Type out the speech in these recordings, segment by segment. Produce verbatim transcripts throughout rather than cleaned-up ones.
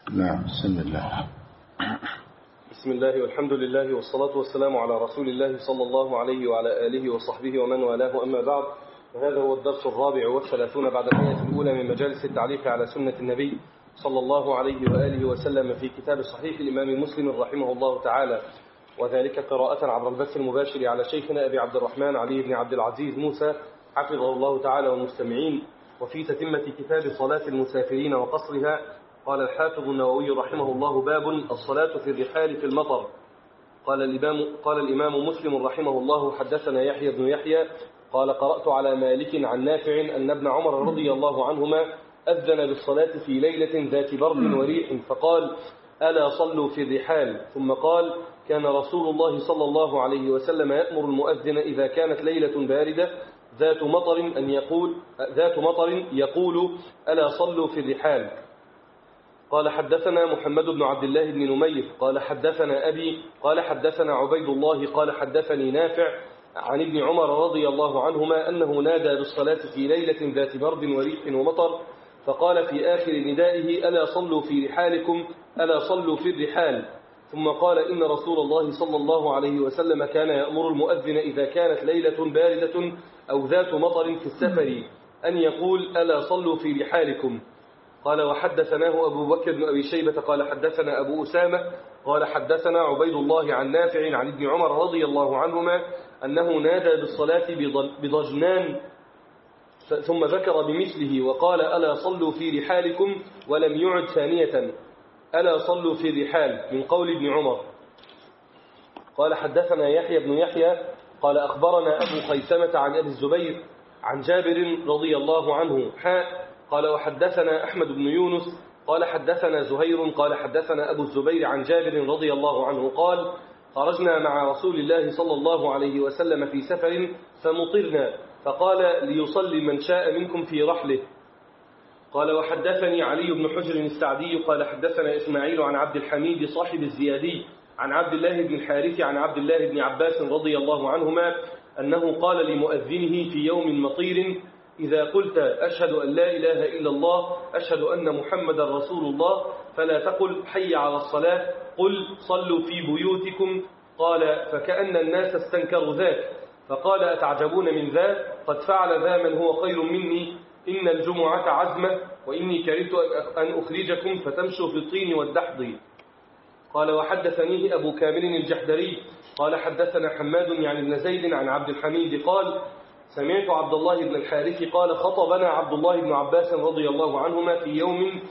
نعم. بسم الله. بسم الله والحمد لله والصلاة والسلام على رسول الله صلى الله عليه وعلى آله وصحبه ومن والاه، أما بعد، فهذا هو الدرس الرابع والثلاثون بعد المئة الأولى من مجالس التعليق على سنة النبي صلى الله عليه وآله وسلم في كتاب صحيح الإمام مسلم رحمه الله تعالى، وذلك قراءة عبر البث المباشر على شيخنا أبي عبد الرحمن علي بن عبد العزيز موسى حفظه الله تعالى والمستمعين. وفي تتمة كتاب صلاة المسافرين وقصرها قال الحافظ النووي رحمه الله: باب الصلاة في الرحال في المطر. قال الإمام, قال الإمام مسلم رحمه الله: حدثنا يحيى بن يحيى قال قرأت على مالك عن نافع أن ابن عمر رضي الله عنهما أذن بالصلاة في ليلة ذات برد وريح فقال: ألا صلوا في الرحال. ثم قال: كان رسول الله صلى الله عليه وسلم يأمر المؤذن إذا كانت ليلة باردة ذات مطر أن يقول ذات مطر يقول: ألا صلوا في الرحال. قال حدثنا محمد بن عبد الله بن نمير قال حدثنا أبي قال حدثنا عبيد الله قال حدثني نافع عن ابن عمر رضي الله عنهما أنه نادى بالصلاة في ليلة ذات برد وريح ومطر فقال في آخر ندائه: ألا صلوا في رحالكم ألا صلوا في الرحال. ثم قال: إن رسول الله صلى الله عليه وسلم كان يأمر المؤذن إذا كانت ليلة باردة أو ذات مطر في السفر أن يقول: ألا صلوا في رحالكم. قال وحدثناه أبو بكر بن أبي شيبة قال حدثنا أبو أسامة قال حدثنا عبيد الله عن نافع عن ابن عمر رضي الله عنهما أنه نادى بالصلاة بضجنان ثم ذكر بمثله وقال: ألا صلوا في رحالكم، ولم يعد ثانية: ألا صلوا في الرحال، من قول ابن عمر. قال حدثنا يحيى بن يحيى قال أخبرنا أبو خيثمة عن أبي الزبير عن جابر رضي الله عنه حاء قال وحدثنا أحمد بن يونس قال حدثنا زهير قال حدثنا أبو الزبير عن جابر رضي الله عنه قال: خرجنا مع رسول الله صلى الله عليه وسلم في سفر فمطرنا فقال: ليصلي من شاء منكم في رحله. قال وحدثني علي بن حجر السعدي قال حدثنا إسماعيل عن عبد الحميد صاحب الزيادي عن عبد الله بن الحارث عن عبد الله بن عباس رضي الله عنهما أنه قال لمؤذنه في يوم مطير: إذا قلت أشهد أن لا إله إلا الله أشهد أن محمد رسول الله فلا تقل حي على الصلاة، قل صلوا في بيوتكم. قال فكأن الناس استنكروا ذاك فقال: أتعجبون من ذا؟ قد فعل ذا من هو خير مني، إن الجمعة عزمة وإني كرهت أن أخرجكم فتمشوا في الطين والدحض. قال وحدثنيه أبو كامل الجحدري قال حدثنا حماد يعني بن زيد عن عبد الحميد قال: سمعت عبد الله بن الحارث قال: خطبنا عبد الله بن عباس رضي الله عنهما في يوم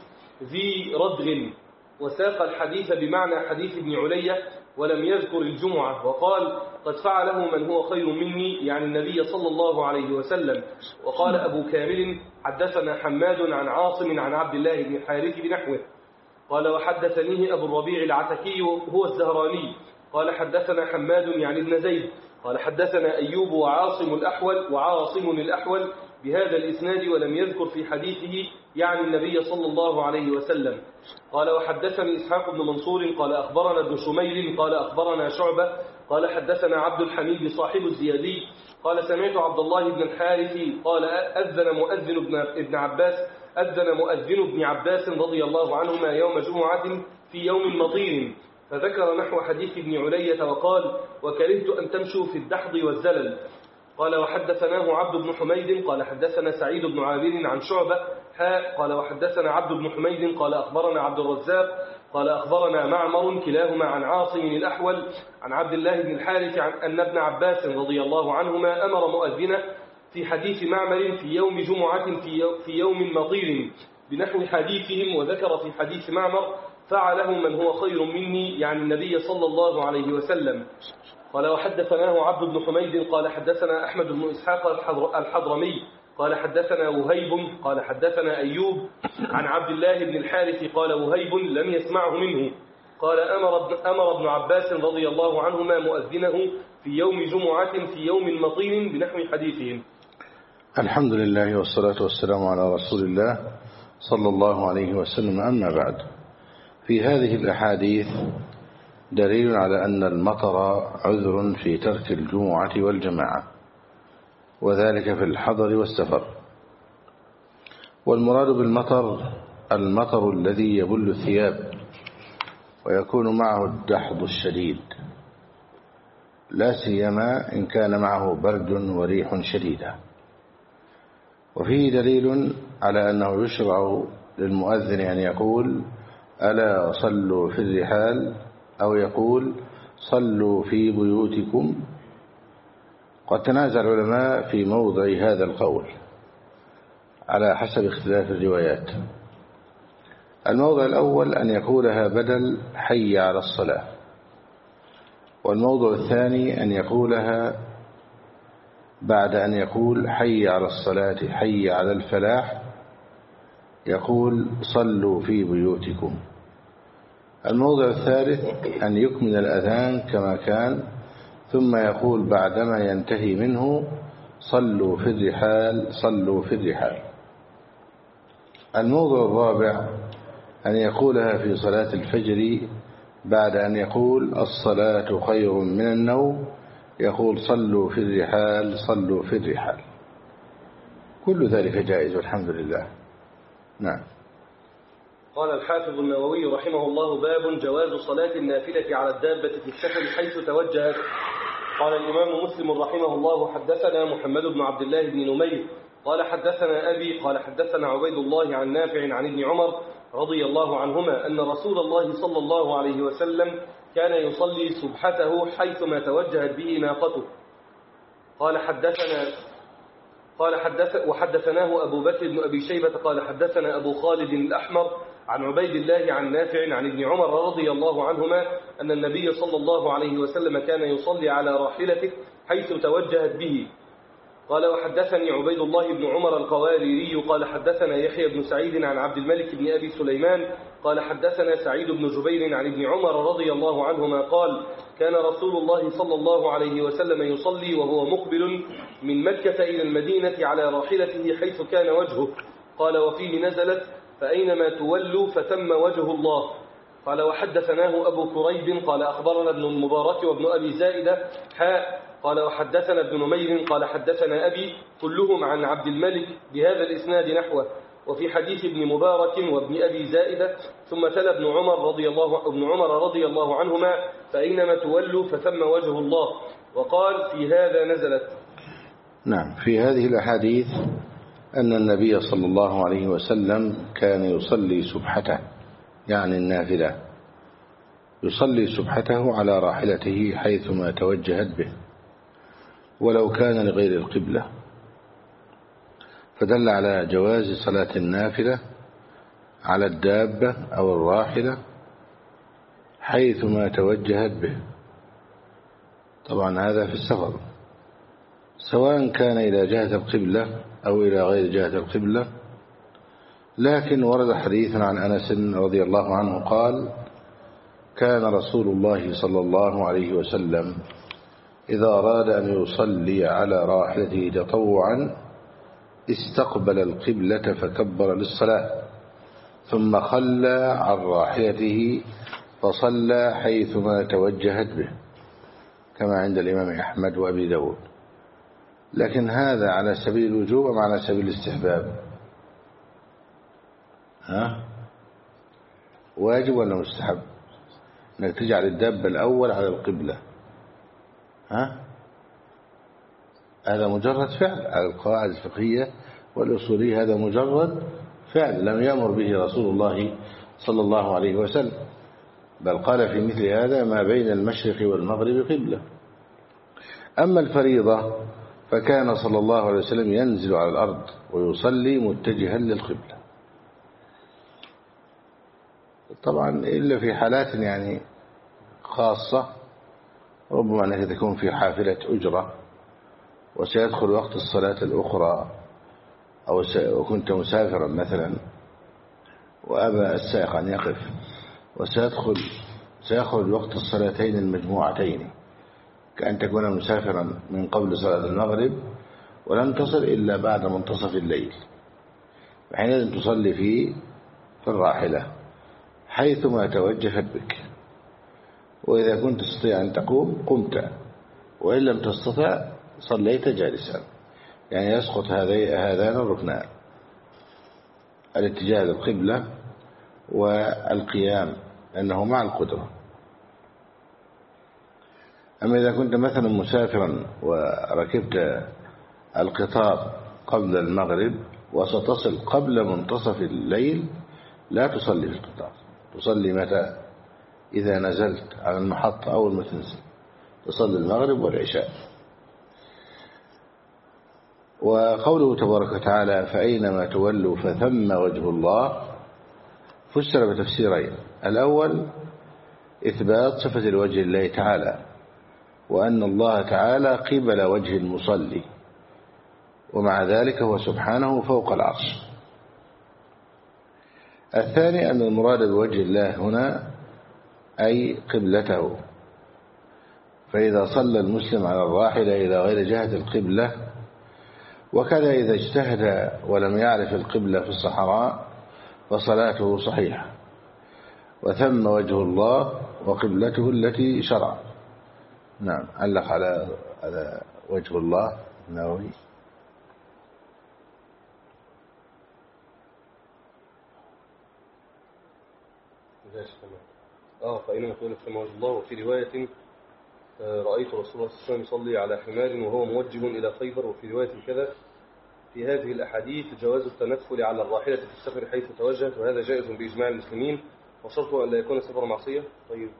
ذي ردغ، وساق الحديث بمعنى حديث ابن علية ولم يذكر الجمعة، وقال: قد فعله من هو خير مني، يعني النبي صلى الله عليه وسلم. وقال أبو كامل: حدثنا حماد عن عاصم عن عبد الله بن الحارث بنحوه. قال وحدثنيه أبو الربيع العتكي هو الزهراني قال حدثنا حماد يعني ابن زيد قال حدثنا أيوب وعاصم الأحول وعاصم الأحول بهذا الإسناد ولم يذكر في حديثه يعني النبي صلى الله عليه وسلم. قال وحدثني إسحاق بن منصور قال أخبرنا ابن شميل قال أخبرنا شعبة قال حدثنا عبد الحميد صاحب الزيادي قال سمعت عبد الله بن الحارث قال: أذن مؤذن ابن عباس أذن مؤذن ابن عباس رضي الله عنهما يوم جمعة في يوم مطير، فذكر نحو حديث ابن علية وقال: وكرهت أن تمشوا في الدحض والزلل. قال وحدثناه عبد بن حميد قال حدثنا سعيد بن عامر عن شعبة حاء قال وحدثنا عبد بن حميد قال أخبرنا عبد الرزاق قال أخبرنا معمر كلاهما عن عاصم الأحول عن عبد الله بن الحارث عن أن ابن عباس رضي الله عنهما أمر مؤذنه في حديث معمر في يوم جمعة في يوم مطير بنحو حديثهم، وذكر في حديث معمر: فعله من هو خير مني، يعني النبي صلى الله عليه وسلم. قال وحدثناه عبد بن حميد قال حدثنا أحمد بن إسحاق الحضرمي قال حدثنا وهيب قال حدثنا أيوب عن عبد الله بن الحارث قال وهيب لم يسمعه منه قال: أمر ابن, أمر ابن عباس رضي الله عنهما مؤذنه في يوم جمعة في يوم مطير بنحو حديثهم. الحمد لله والصلاة والسلام على رسول الله صلى الله عليه وسلم، أما بعد. في هذه الأحاديث دليل على أن المطر عذر في ترك الجمعة والجماعة، وذلك في الحضر والسفر. والمراد بالمطر المطر الذي يبل الثياب ويكون معه الدحض الشديد، لا سيما إن كان معه برد وريح شديدة. وفيه دليل على أنه يشرع للمؤذن أن يقول ألا صلوا في الرحال، أو يقول صلوا في بيوتكم. قد تنازع العلماء في موضع هذا القول على حسب اختلاف الروايات. الموضع الأول أن يقولها بدل حي على الصلاة، والموضع الثاني أن يقولها بعد أن يقول حي على الصلاة حي على الفلاح يقول صلوا في بيوتكم. الموضع الثالث أن يكمل الأذان كما كان ثم يقول بعدما ينتهي منه صلوا في الرحال صلوا في الرحال. الموضع الرابع أن يقولها في صلاة الفجر بعد أن يقول الصلاة خير من النوم يقول صلوا في الرحال صلوا في الرحال. كل ذلك جائز والحمد لله. نعم. قال الحافظ النووي رحمه الله: باب جواز صلاة النافلة على الدابة في السفر حيث توجهت. قال الإمام مسلم رحمه الله: حدثنا محمد بن عبد الله بن نمير قال حدثنا أبي قال حدثنا عبيد الله عن نافع عن ابن عمر رضي الله عنهما أن رسول الله صلى الله عليه وسلم كان يصلي سبحته حيثما توجهت به ناقته. قال حدثنا قال حدث وحدثناه أبو بكر بن أبي شيبة قال حدثنا أبو خالد الأحمر عن عبيد الله عن نافع عن ابن عمر رضي الله عنهما أن النبي صلى الله عليه وسلم كان يصلي على راحلته حيث توجهت به. قال وحدثني عبيد الله بن عمر القواريري قال حدثنا يحيى بن سعيد عن عبد الملك بن أبي سليمان قال حدثنا سعيد بن جبير عن ابن عمر رضي الله عنهما قال كان رسول الله صلى الله عليه وسلم يصلي وهو مقبل من مكة إلى المدينة على راحلته حيث كان وجهه. قال وفيه نزلت فأينما تولوا فتم وجه الله. قال وحدثناه أبو كريب قال أخبرنا ابن المبارك وابن أبي زائدة حاء قال وحدثنا ابن نمير قال حدثنا أبي كلهم عن عبد الملك بهذا الإسناد نحوه. وفي حديث ابن مبارك وابن أبي زائدة ثم تلا ابن عمر رضي الله ابن عمر رضي الله عنهما فأينما تولوا فثم وجه الله. وقال في هذا نزلت. نعم. في هذه الأحاديث أن النبي صلى الله عليه وسلم كان يصلي سبحته يعني النافلة، يصلي سبحته على راحلته حيثما توجهت به ولو كان لغير القبلة، فدل على جواز صلاة النافلة على الدابة أو الراحلة حيثما توجهت به. طبعا هذا في السفر سواء كان إلى جهة القبلة أو إلى غير جهة القبلة. لكن ورد حديث عن أنس رضي الله عنه قال كان رسول الله صلى الله عليه وسلم إذا أراد أن يصلي على راحلته تطوعا استقبل القبلة فكبر للصلاة ثم خلى عن راحلته فصلى حيثما توجهت به كما عند الإمام أحمد وأبي داود. لكن هذا على سبيل الوجوب أم على سبيل الاستحباب؟ ها؟ واجب ولا مستحب انك تجعل الدابة الأول على القبلة؟ ها؟ هذا مجرد فعل على القواعد الفقهية والأصولية، هذا مجرد فعل لم يأمر به رسول الله صلى الله عليه وسلم، بل قال في مثل هذا ما بين المشرق والمغرب قبلة. أما الفريضة فكان صلى الله عليه وسلم ينزل على الأرض ويصلي متجها للقبلة، طبعا إلا في حالات يعني خاصة، ربما أنك تكون في حافلة أجرة وسيدخل وقت الصلاة الأخرى، أو كنت مسافرا مثلا وأبى السائق أن يقف وسيدخل سيخرج وقت الصلاتين المجموعتين، كأن تكون مسافرا من قبل صلاة المغرب ولم تصل إلا بعد منتصف الليل، فحينئذ تصلي في في الراحلة حيثما توجهت بك، وإذا كنت تستطيع أن تقوم قمت، وإن لم تستطع صليت جالسا، يعني يسقط هذان الركنان الاتجاه للقبلة والقيام لأنه مع القدرة. أما إذا كنت مثلا مسافرا وركبت القطار قبل المغرب وستصل قبل منتصف الليل لا تصلي في القطار، تصلي متى؟ إذا نزلت على المحطة أول ما تنزل تصلي المغرب والعشاء. وقوله تبارك وتعالى فأينما تولوا فثم وجه الله فسر بتفسيرين: الأول إثبات صفة الوجه لله تعالى، وأن الله تعالى قبل وجه المصلي، ومع ذلك هو سبحانه فوق العرش. الثاني أن المراد بوجه الله هنا أي قبلته، فإذا صلى المسلم على الراحلة إلى غير جهة القبلة، وكذا إذا اجتهد ولم يعرف القبلة في الصحراء فصلاته صحيحة. وثم وجه الله وقبلته التي شرع. نعم. علق على على وجه الله النووي. اه فإنما تولى ثم وجه الله. وفي رواية رأيت رسول الله صلى الله عليه وسلم يصلي على حمار وهو موجه إلى خيبر. وفي رواية كذا. في هذه الأحاديث جواز التنفل على الراحلة في السفر حيث توجهت، وهذا جائز بإجماع المسلمين، وشرطه أن لا يكون سفر معصية. طيب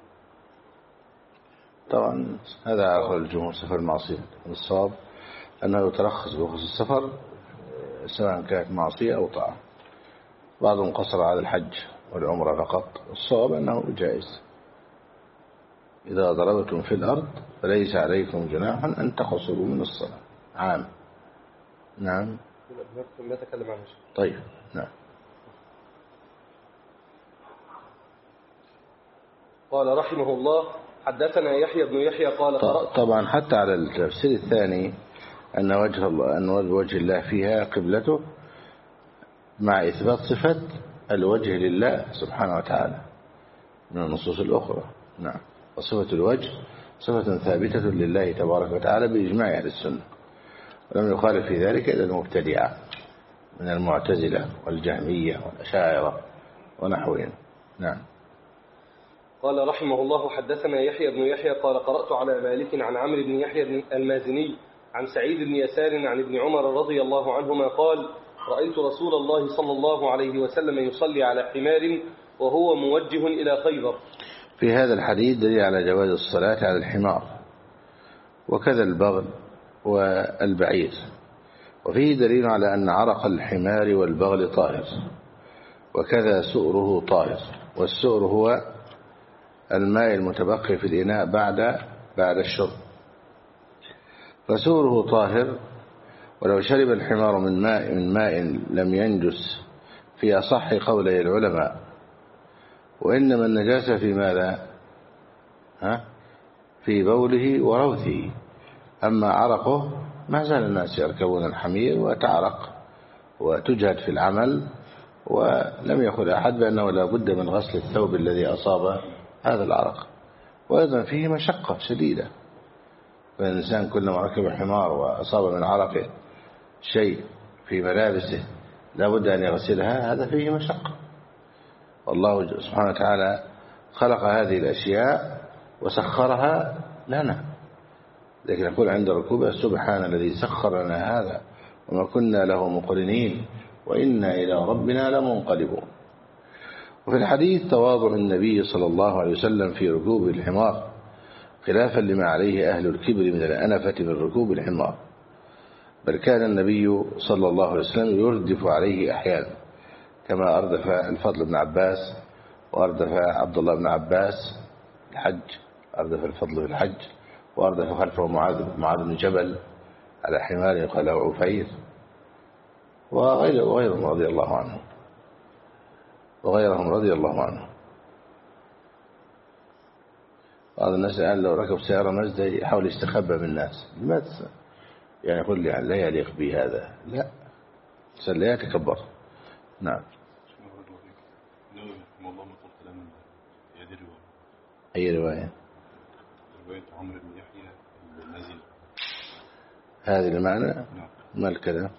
طبعا هذا على الجمهور سفر معصية، الصواب أنه يترخص بخصوص السفر سواء كانت معصية أو طاعة. بعضهم قصر على الحج والعمرة فقط، الصواب أنه جائز. إذا ضربتم في الأرض فليس عليكم جناح أن تقصروا من الصلاة. عام. نعم. ما تكلم عنه. طيب. نعم. قال رحمه الله حدثنا يحيى بن يحيى قال قرأت. طبعا حتى على التفسير الثاني أن وجه الله أن وجه الله فيها قبلته مع إثبات صفة الوجه لله سبحانه وتعالى من النصوص الأخرى. نعم. وصفة الوجه صفة ثابتة لله تبارك وتعالى بإجماع أهل السنة، ولم يخالف في ذلك إلا المبتدعة من المعتزلة والجهمية والأشاعرة ونحوهم. نعم. قال رحمه الله حدثنا يحيى بن يحيى قال قرأت على مالك عن عمرو بن يحيى المازني عن سعيد بن يسار عن ابن عمر رضي الله عنهما قال رأيت رسول الله صلى الله عليه وسلم يصلي على حمار وهو موجه إلى خيبر. في هذا الحديث دليل على جواز الصلاة على الحمار وكذا البغل والبعير، وفيه دليل على أن عرق الحمار والبغل طاهر، وكذا سؤره طاهر. والسؤر هو الماء المتبقي في الإناء بعد بعد الشرب، فسؤره طاهر. ولو شرب الحمار من ماء من ماء لم ينجس في أصح قولي العلماء. وإنما النجاسة في ماذا؟ ها؟ في بوله وروثه. أما عرقه ما زال الناس يركبون الحمير وتعرق وتجهد في العمل، ولم يقل أحد بأنه لا بد من غسل الثوب الذي أصاب هذا العرق. وأيضا فيه مشقة شديدة، فالإنسان كلما ركب حمار وأصاب من عرقه شيء في ملابسه لا بد أن يغسلها، هذا فيه مشقة. والله سبحانه وتعالى خلق هذه الأشياء وسخرها لنا، لكن نقول عند ركوبها سبحان الذي سخر لنا هذا وما كنا له مقرنين وإنا إلى ربنا لمنقلبون. وفي الحديث تواضع النبي صلى الله عليه وسلم في ركوب الحمار خلافا لما عليه أهل الكبر من الأنفة من ركوب الحمار، بل كان النبي صلى الله عليه وسلم يردف عليه أحيانا، كما أردف الفضل بن عباس وأردف عبد الله بن عباس الحج، أردف الفضل في الحج، وأردف خلفه معاذ معاذ بن جبل على حمار يقال له عفير، وغير وغيرهم رضي الله عنهم وغيرهم رضي الله عنهم. بعض الناس الآن لو ركب سيارة مزدة يحاول يستخبى من الناس، لماذا؟ يعني يقول لي لا يليق بي هذا، لا لا يتكبر. نعم. أي رواية؟ رواية عمرو بن يحيى المازني. هذه المعنى؟ نعم. ما الكلام؟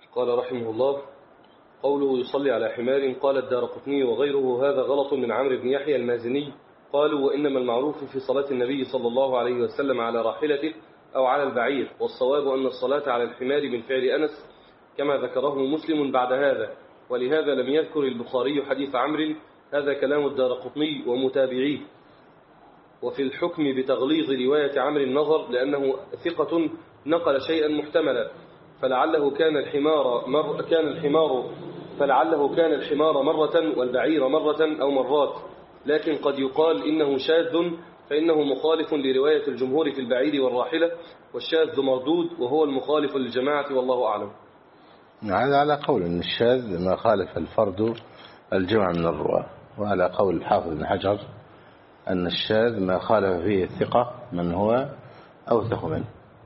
قال رحمه الله: قوله يصلي على حمار. قال الدارقطني وغيره: هذا غلط من عمرو بن يحيى المازني. قالوا: وإنما المعروف في صلاة النبي صلى الله عليه وسلم على راحلته أو على البعير، والصواب أن الصلاة على الحمار من فعل أنس كما ذكره مسلم بعد هذا، ولهذا لم يذكر البخاري حديث عمرو. هذا كلام الدارقطني ومتابعيه. وفي الحكم بتغليظ رواية عمرو النظر، لأنه ثقة نقل شيئا محتملا، فلعله كان الحمار مر كان الحمار فلعله كان الحمار مرة والبعير مرة أو مرات، لكن قد يقال إنه شاذ، فإنه مخالف لرواية الجمهور في البعير والراحلة، والشاذ مردود وهو المخالف للجماعة، والله أعلم. هذا على قول أن الشاذ ما خالف الفرد الجمع من الرواة، وعلى قول الحافظ بن حجر أن الشاذ ما خالف فيه الثقة من هو أوثق منه.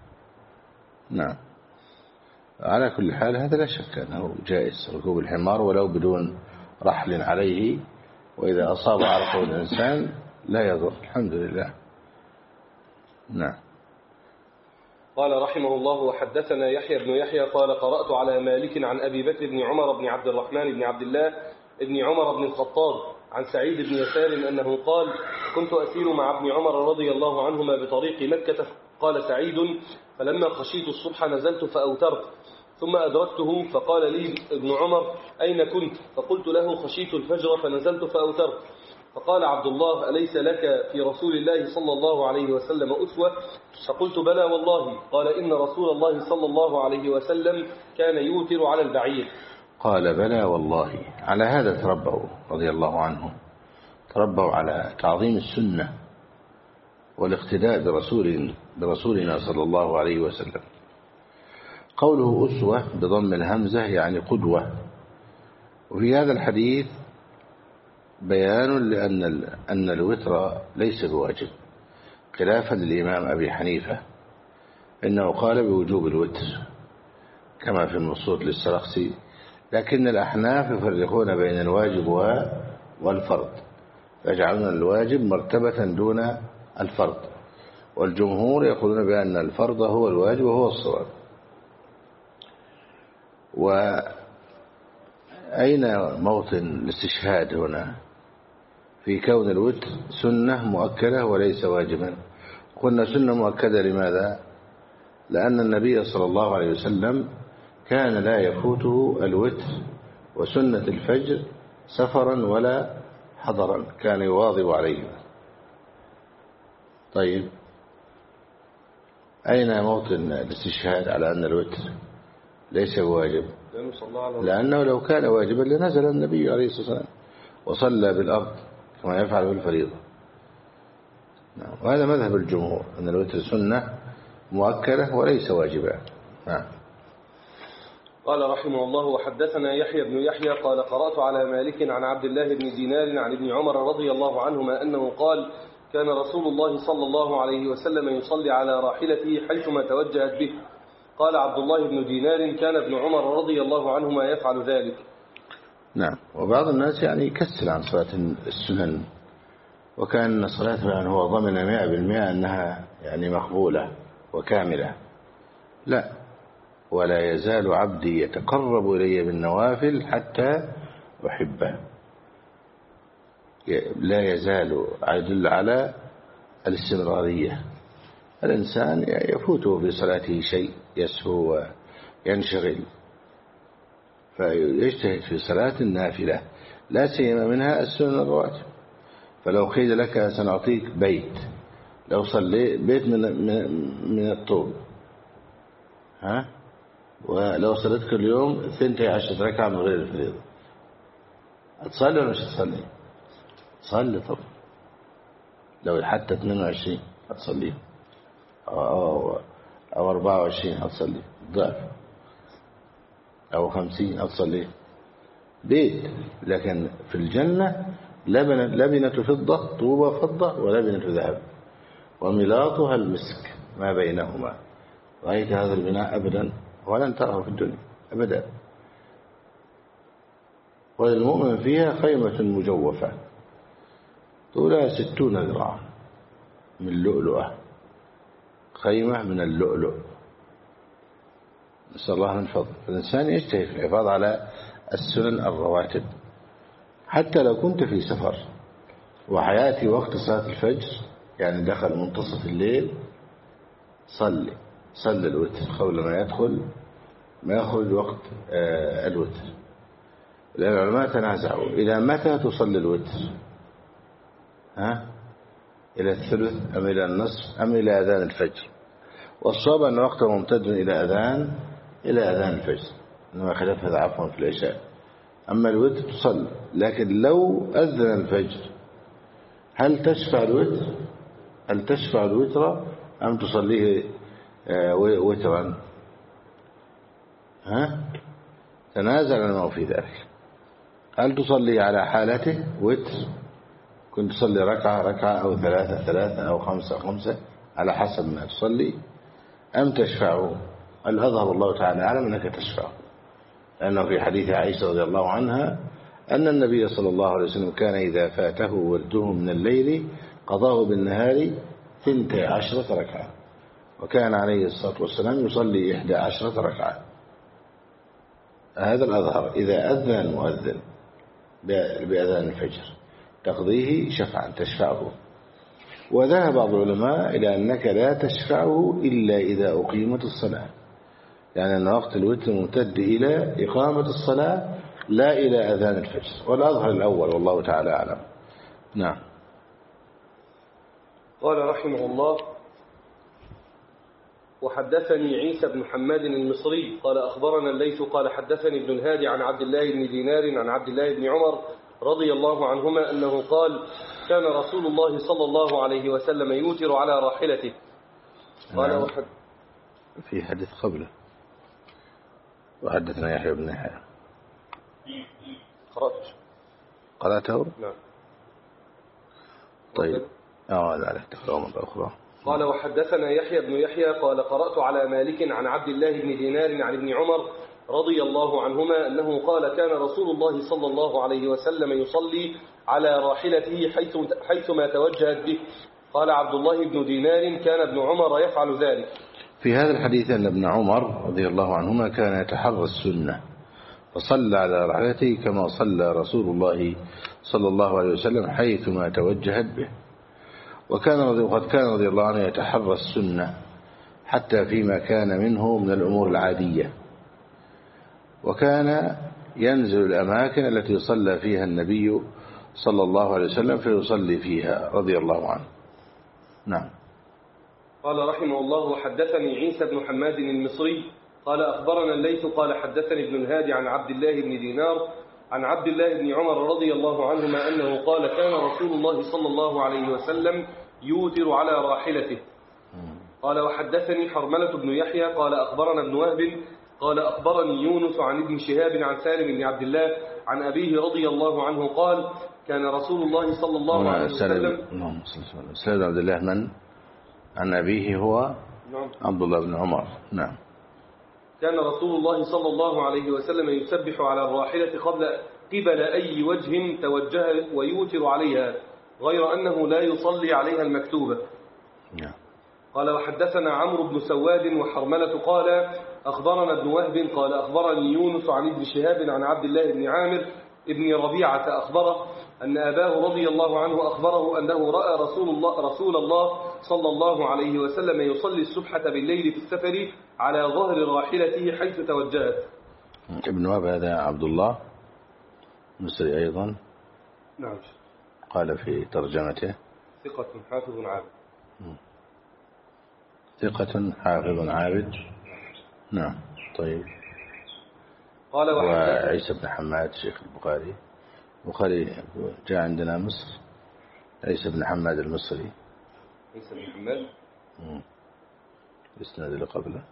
نعم. على كل حال هذا لا شك أنه جائز ركوب الحمار ولو بدون رحل عليه، وإذا أصاب عرقه الإنسان لا يضر، الحمد لله. نعم. قال رحمه الله: وحدثنا يحيى بن يحيى قال قرأت على مالك عن أبي بكر بن عمر بن عبد الرحمن بن عبد الله بن عمر بن الخطاب عن سعيد بن يسار أنه قال: كنت أسير مع ابن عمر رضي الله عنهما بطريق مكة. قال سعيد: فلما خشيت الصبح نزلت فأوترت، ثم أدركته فقال لي ابن عمر: أين كنت؟ فقلت له: خشيت الفجر فنزلت فأوترت. فقال عبد الله: أليس لك في رسول الله صلى الله عليه وسلم أسوة؟ فقلت: بلى والله. قال: إن رسول الله صلى الله عليه وسلم كان يوتر على البعير. قال: بلى والله. على هذا تربوا رضي الله عنهم، تربوا على تعظيم السنة والاقتداء برسول برسولنا صلى الله عليه وسلم. قوله أسوة بضم الهمزة يعني قدوة. وفي هذا الحديث بيان لأن أن الوتر ليس بواجب، خلافا للإمام أبي حنيفة، إنه قال بوجوب الوتر كما في المصوت للسرخسي، لكن الأحناف يفرقون بين الواجب والفرض، يجعلون الواجب مرتبة دون الفرض، والجمهور يقولون بأن الفرض هو الواجب وهو الصواب. وأين موطن الاستشهاد هنا في كون الوتر سنة مؤكدة وليس واجبا؟ قلنا سنة مؤكدة لماذا؟ لأن النبي صلى الله عليه وسلم كان لا يفوته الوتر وسنة الفجر سفرا ولا حضرا، كان يواظب عليه. طيب، أين موطن الاستشهاد على أن الوتر ليس بواجب؟ لأنه لو كان واجبا لنزل النبي عليه الصلاة والسلام وصلى بالأرض كما يفعل بالفريضة. نعم. وهذا مذهب الجمهور أن الوتر سنة مؤكدة وليس واجبا. نعم. قال رحمه الله: وحدثنا يحيى بن يحيى قال قرأت على مالك عن عبد الله بن دينار عن ابن عمر رضي الله عنهما أنه قال: كان رسول الله صلى الله عليه وسلم يصلي على راحلته حيثما توجهت به. قال عبد الله بن دينار: كان ابن عمر رضي الله عنهما يفعل ذلك. نعم. وبعض الناس يعني يكسل عن صلاة السنن، وكان صلاته يعني هو ضمن مئة بالمئة أنها يعني مقبولة وكاملة. لا، ولا يزال عبدي يتقرب إلي بالنوافل حتى أحبه. لا يزال، يدل على الاستمرارية. الإنسان يفوته في صلاته شيء، يسهو وينشغل، فيجتهد في صلاة النافلة، لا سيما منها السنن الرواتب. فلو قيل لك سنعطيك بيت، لو صلي بيت من من الطوب، ها، ولو صليت كل يوم ثنتي عشرة ركعة من غير الفريضة، هتصلي ولا مش هتصلي؟ تصلي طبعا. لو حتى اثنين وعشرين هتصلي، أو, أو, أو أربعة وعشرين هتصلي ضعف، أو خمسين هتصلي بيت. لكن في الجنة لبنة, لبنة فضة، طوبة فضة ولبنة ذهب، وملاطها المسك ما بينهما. رأيت هذا البناء أبدا ولن تراه في الدنيا أبدا. وللمؤمن فيها خيمة مجوفة طولها ستون ذراعا من لؤلؤة، خيمة من اللؤلؤ. نسأل الله من فضل. فالإنسان يجتهد في الحفاظ على السنن الرواتب حتى لو كنت في سفر وحياتي وقت صلاة الفجر، يعني دخل منتصف الليل، صلي صلي الوتر قبل ما يدخل ما يخرج وقت آه الوتر. لأن العلماء تنازعوا إلى متى تصلي الوتر، ها؟ إلى الثلث أم إلى النصف أم إلى أذان الفجر؟ والصواب أن وقته ممتد إلى أذان إلى أذان الفجر، إنما خلاف هذا عفوا في العشاء. أما الوتر تصلي، لكن لو أذن الفجر هل تشفع الوتر هل تشفع الوتر أم تصليه آه وترا؟ ها؟ تنازل العلماء في ذلك. هل تصلي على حالته وتر، كنت تصلي ركعة ركعة أو ثلاثة ثلاثة أو خمسة خمسة على حسب ما تصلي، أم تشفعه؟ الأظهر الله تعالى أعلم أنك تشفعه، لأنه في حديث عائشة رضي الله عنها أن النبي صلى الله عليه وسلم كان إذا فاته ورده من الليل قضاه بالنهار ثنتي عشرة ركعة، وكان عليه الصلاة والسلام يصلي إحدى عشرة ركعة. هذا الأظهر. إذا أذن المؤذن بأذان الفجر تقضيه شفعا، تشفعه. وذهب بعض العلماء إلى أنك لا تشفعه إلا إذا أقيمت الصلاة، يعني أن وقت الوتر ممتد إلى إقامة الصلاة لا إلى أذان الفجر، والأظهر الأول والله تعالى أعلم. نعم. قال رحمه الله: وحدثني عيسى بن حماد المصري قال أخبرنا الليث قال حدثني ابن الهادي عن عبد الله بن دينار عن عبد الله بن عمر رضي الله عنهما أنه قال: كان رسول الله صلى الله عليه وسلم يوتر على راحلته. قال نعم. وحد في حديث قبله وحدثنا يحيى بن يحيى. قرأت قرأته؟ نعم. طيب أعاد عليك تقرأ مرة أخرى. قال وحدثنا يحيى بن يحيى قال قرأت على مالك عن عبد الله بن دينار عن ابن عمر رضي الله عنهما أنه قال: كان رسول الله صلى الله عليه وسلم يصلي على راحلته حيث حيثما توجهت به. قال عبد الله بن دينار: كان ابن عمر يفعل ذلك. في هذا الحديث أن ابن عمر رضي الله عنهما كان يتحرى السنة، فصلى على راحلته كما صلى رسول الله صلى الله عليه وسلم حيثما توجهت به. وكان رضي وقد كان رضي الله عنه يتحرى السنة حتى فيما كان منه من الأمور العادية، وكان ينزل الأماكن التي صلى فيها النبي صلى الله عليه وسلم فيصلي فيها رضي الله عنه. نعم. قال رحمه الله: وحدثني عيسى بن حماد المصري قال أخبرنا الليث قال حدثني ابن الهادي عن عبد الله بن دينار عن عبد الله بن عمر رضي الله عنهما أنه قال: كان رسول الله صلى الله عليه وسلم يوتر على راحلته. قال وحدثني حرملة بن يحيى قال أخبرنا ابن وهب قال أخبرني يونس عن ابن شهاب عن سالم بن عبد الله عن أبيه رضي الله عنه قال: كان رسول الله صلى الله عليه وسلم سالم بن عبد الله من عن أبيه هو نعم. عبد الله بن عمر. نعم. كان رسول الله صلى الله عليه وسلم يسبح على الراحلة قبل قبل أي وجه توجه ويوتر عليها، غير أنه لا يصلي عليها المكتوبة. نعم. قال وحدثنا عمرو بن سواد وحرملة قال أخبرنا ابن وهب قال أخبرني يونس عن ابن شهاب عن عبد الله بن عامر ابن ربيعة أخبره أن أباه رضي الله عنه أخبره أنه رأى رسول الله, رسول الله صلى الله عليه وسلم يصلي السبحة بالليل في السفر على ظهر راحلته حيث توجهت. ابن وهب هذا عبد الله مصري أيضا. نعم. قال في ترجمته: ثقة حافظ عابد. ثقة حافظ عابد. نعم. طيب. قال وعيسى بن حماد شيخ البخاري. البخاري جاء عندنا مصر. عيسى بن حماد المصري. عيسى بن حماد. الاسناد اللي قبله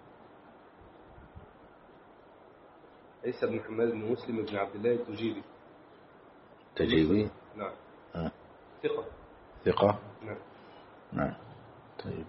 عيسى بن حماد بن مسلم بن عبد الله التجيبي. تجيبي. نعم. آه. ثقة. ثقة. نعم. نعم. طيب.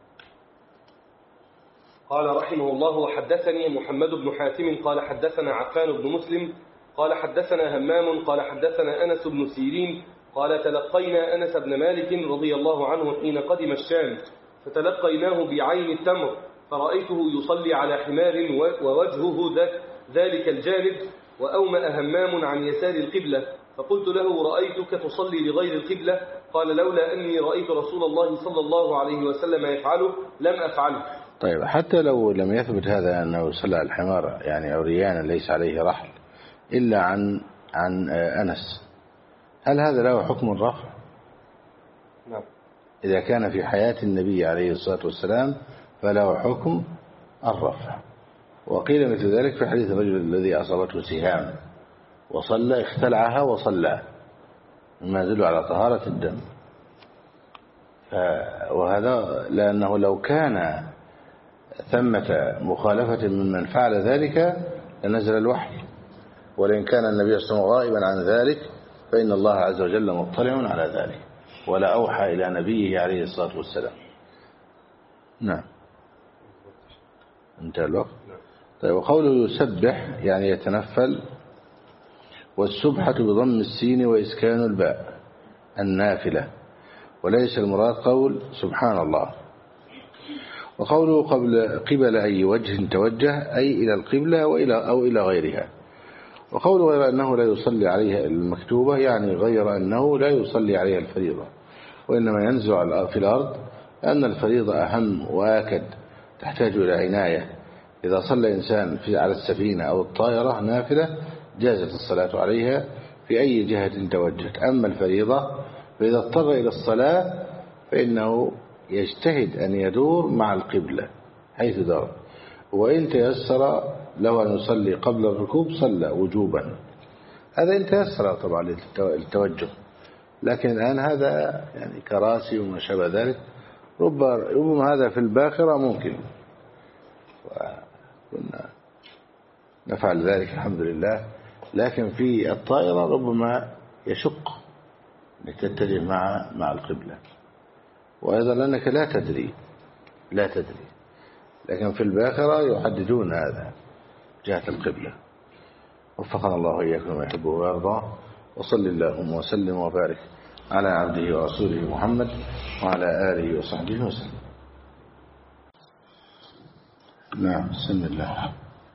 قال رحمه الله وحدثني محمد بن حاتم قال حدثنا عفان بن مسلم قال حدثنا همام قال حدثنا أنس بن سيرين قال تلقينا أنس بن مالك رضي الله عنه حين قدم الشام فتلقيناه بعين التمر فرأيته يصلي على حمار ووجهه ذلك الجانب وأومأ همام عن يسار القبلة، فقلت له رأيتك تصلي لغير القبلة؟ قال لولا أني رأيت رسول الله صلى الله عليه وسلم يفعله لم أفعله. طيب، حتى لو لم يثبت هذا أنه صلى الحمار يعني عريانا ليس عليه رحل إلا عن عن أنس، هل هذا له حكم الرفع؟ نعم. إذا كان في حياة النبي عليه الصلاة والسلام فله حكم الرفع. وقيل مثل ذلك في حديث الرجل الذي أصابته سهام وصلى اختلعها وصلى، مما يدل على طهارة الدم. وهذا لأنه لو كان ثمة مخالفة ممن فعل ذلك لنزل الوحي، ولئن كان النبي صلى الله عليه وسلم غائبا عن ذلك فإن الله عز وجل مطلع على ذلك، ولا أوحى إلى نبيه عليه الصلاة والسلام. نعم، انتهى الوقت. طيب، وقوله يسبح يعني يتنفل، والسبحة بضم السين وإسكان الباء النافلة، وليس المراد قول سبحان الله. وقوله قبل قبل أي وجه توجه أي إلى القبلة وإلى أو إلى غيرها. وقوله غير أنه لا يصلي عليها المكتوبة يعني غير أنه لا يصلي عليها الفريضة، وإنما ينزل في الأرض أن الفريضة أهم وآكد تحتاج إلى عناية. إذا صلى إنسان في على السفينة أو الطائرة نافلة جازت الصلاة عليها في أي جهة توجهت. أما الفريضة فإذا اضطر إلى الصلاة فإنه يجتهد أن يدور مع القبلة حيث دار، وإن تيسر له أن يصلي قبل الركوب صلى وجوبا، هذا إن تيسر طبعا للتوجه. لكن الآن هذا يعني كراسي وما شابه ذلك، ربما هذا في الباخرة ممكن، وكنا نفعل ذلك الحمد لله. لكن في الطائرة ربما يشق لتتجه مع مع القبلة، وأيضا لأنك لا تدري لا تدري لكن في الباخرة يحددون هذا جهة القبلة. وفقنا الله وإياكم ما يحبه ويرضى، وصل اللهم وسلم وبارك على عبده ورسوله محمد وعلى آله وصحبه وسلم. نعم، بسم الله.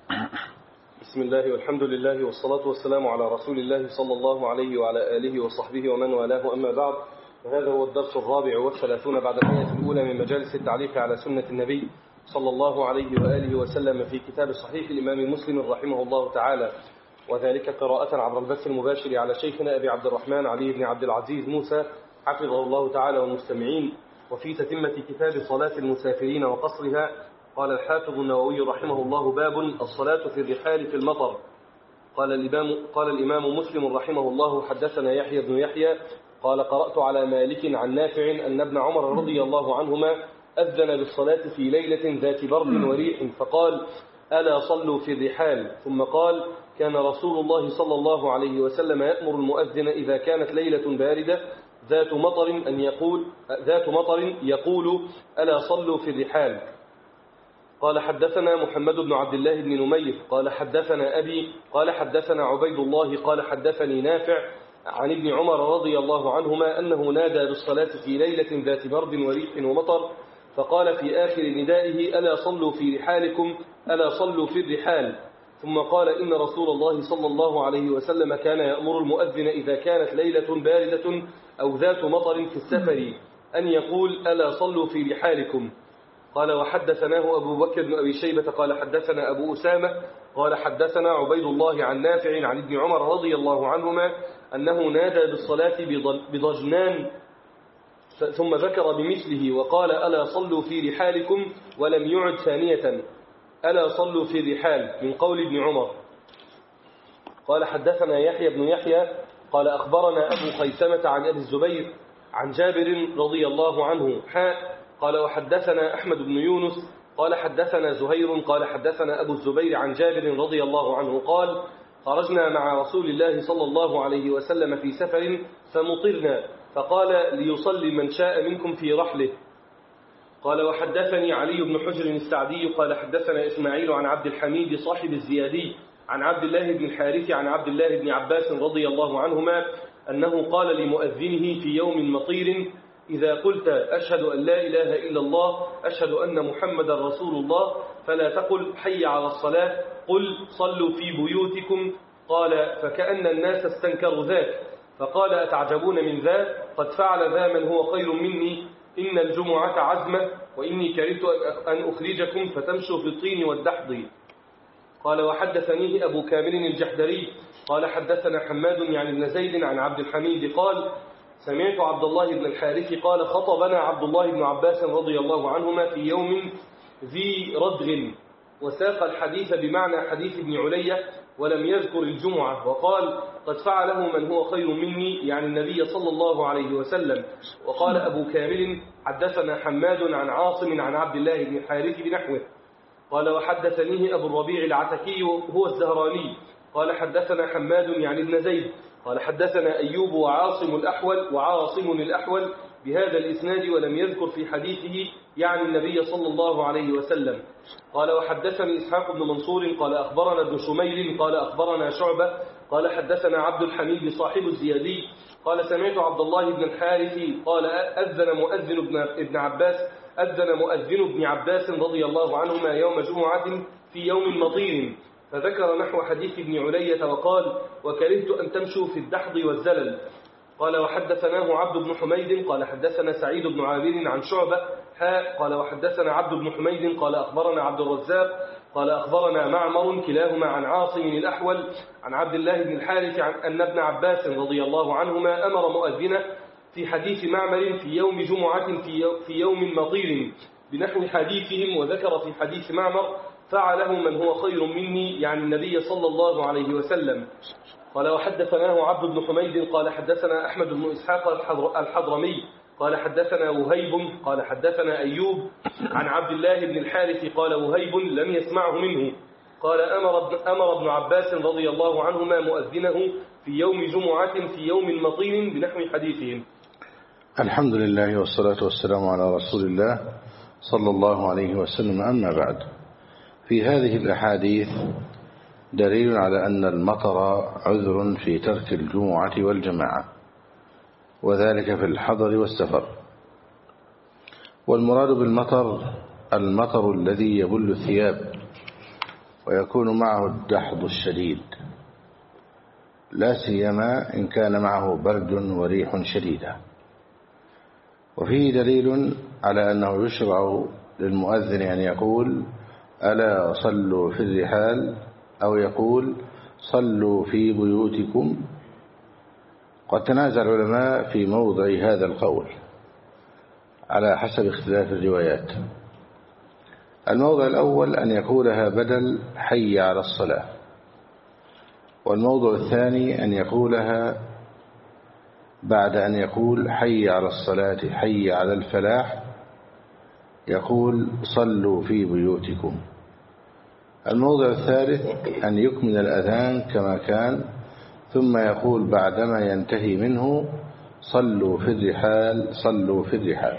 بسم الله والحمد لله والصلاة والسلام على رسول الله صلى الله عليه وعلى آله وصحبه ومن والاه، أما بعد، وهذا هو الدرس الرابع والثلاثون بعد المئة الأولى من مجالس التعليق على سنة النبي صلى الله عليه وآله وسلم في كتاب صحيح الإمام مسلم رحمه الله تعالى، وذلك قراءة عبر البث المباشر على شيخنا أبي عبد الرحمن علي بن عبد العزيز موسى حفظه الله تعالى والمستمعين. وفي تتمة كتاب صلاة المسافرين وقصرها قال الحافظ النووي رحمه الله: باب الصلاة في الرحال في المطر. قال الإمام, قال الإمام مسلم رحمه الله: حدثنا يحيى بن يحيى قال قرأت على مالك عن نافع أن ابن عمر رضي الله عنهما أذن بالصلاة في ليلة ذات برد وريح فقال: ألا صلوا في الرحال. ثم قال: كان رسول الله صلى الله عليه وسلم يأمر المؤذن إذا كانت ليلة باردة ذات مطر أن يقول ذات مطر يقول: ألا صلوا في الرحال. قال حدثنا محمد بن عبد الله بن نمير قال حدثنا أبي قال حدثنا عبيد الله قال حدثني نافع عن ابن عمر رضي الله عنهما أنه نادى بالصلاة في ليلة ذات برد وريح ومطر فقال في آخر ندائه: ألا صلوا في رحالكم ألا صلوا في الرحال. ثم قال: إن رسول الله صلى الله عليه وسلم كان يأمر المؤذن إذا كانت ليلة باردة أو ذات مطر في السفر أن يقول: ألا صلوا في رحالكم. قال وحدثناه أبو بكر بن أبي شيبة قال حدثنا أبو أسامة قال حدثنا عبيد الله عن نافع عن ابن عمر رضي الله عنهما أنه نادى بالصلاة بضجنان ثم ذكر بمثله وقال: ألا صلوا في رحالكم، ولم يعد ثانية: ألا صلوا في الرحال، من قول ابن عمر. قال حدثنا يحيى بن يحيى قال أخبرنا أبو خيثمة عن أبي الزبير عن جابر رضي الله عنه حاء قال وحدثنا أحمد بن يونس قال حدثنا زهير قال حدثنا أبو الزبير عن جابر رضي الله عنه قال: خرجنا مع رسول الله صلى الله عليه وسلم في سفر فمطرنا فقال: ليصلي من شاء منكم في رحله. قال وحدثني علي بن حجر السعدي قال حدثنا إسماعيل عن عبد الحميد صاحب الزيادي عن عبد الله بن الحارث عن عبد الله بن عباس رضي الله عنهما أنه قال لمؤذنه في يوم مطير: إذا قلت أشهد أن لا إله إلا الله أشهد أن محمدا رسول الله فلا تقل حي على الصلاة، قل صلوا في بيوتكم. قال فكأن الناس استنكروا ذاك، فقال أتعجبون من ذا؟ قد فعل ذا من هو خير مني، إن الجمعة عزمة وإني كرهت أن أخرجكم فتمشوا في الطين والدحض. قال وحدثنيه أبو كامل الجحدري قال حدثنا حماد يعني بن زيد عن عبد الحميد قال سمعت عبد الله بن الحارث قال خطبنا عبد الله بن عباس رضي الله عنهما في يوم ذي ردغ، وساق الحديث بمعنى حديث ابن علية ولم يذكر الجمعة، وقال قد فعله من هو خير مني يعني النبي صلى الله عليه وسلم. وقال أبو كامل حدثنا حماد عن عاصم عن عبد الله بن الحارث بنحوه. قال وحدثنيه أبو الربيع العتكي هو الزهراني قال حدثنا حماد يعني ابن زيد قال حدثنا أيوب وعاصم الأحول وعاصم الأحول بهذا الإسناد ولم يذكر في حديثه يعني النبي صلى الله عليه وسلم. قال وحدثني إسحاق بن منصور قال أخبرنا ابن شميل قال أخبرنا شعبة قال حدثنا عبد الحميد صاحب الزيادي قال سمعت عبد الله بن الحارث قال أذن مؤذن ابن عباس أذن مؤذن ابن عباس رضي الله عنهما يوم جمعة في يوم مطير، فذكر نحو حديث ابن علية وقال وكرهت أن تمشوا في الدحض والزلل. قال وحدثناه عبد بن حميد قال حدثنا سعيد بن عامر عن شعبة حاء قال وحدثنا عبد بن حميد قال أخبرنا عبد الرزاق قال أخبرنا معمر كلاهما عن عاصم الأحول عن عبد الله بن الحارث عن أن ابن عباس رضي الله عنهما أمر مؤذنه في حديث معمر في يوم جمعة في يوم مطير بنحو حديثهم، وذكر في حديث معمر فعله من هو خير مني يعني النبي صلى الله عليه وسلم. قال وحدثناه عبد بن حميد قال حدثنا أحمد بن إسحاق الحضرمي قال حدثنا وهيب قال حدثنا أيوب عن عبد الله بن الحارث قال وهيب لم يسمعه منه قال أمر, أمر ابن عباس رضي الله عنهما مؤذنه في يوم جمعة في يوم مطير بنحو حديثهم. الحمد لله والصلاة والسلام على رسول الله صلى الله عليه وسلم. أما بعد، في هذه الأحاديث دليل على أن المطر عذر في ترك الجمعة والجماعة، وذلك في الحضر والسفر. والمراد بالمطر المطر الذي يبل الثياب ويكون معه الدحض الشديد، لا سيما إن كان معه برد وريح شديدة. وفيه دليل على أنه يشرع للمؤذن أن يقول ألا صلوا في الرحال أو يقول صلوا في بيوتكم. قد تنازع العلماء في موضع هذا القول على حسب اختلاف الروايات. الموضع الأول أن يقولها بدل حي على الصلاة، والموضع الثاني أن يقولها بعد أن يقول حي على الصلاة حي على الفلاح يقول صلوا في بيوتكم. الموضع الثالث أن يكمل الأذان كما كان ثم يقول بعدما ينتهي منه صلوا في الرحال صلوا في الرحال.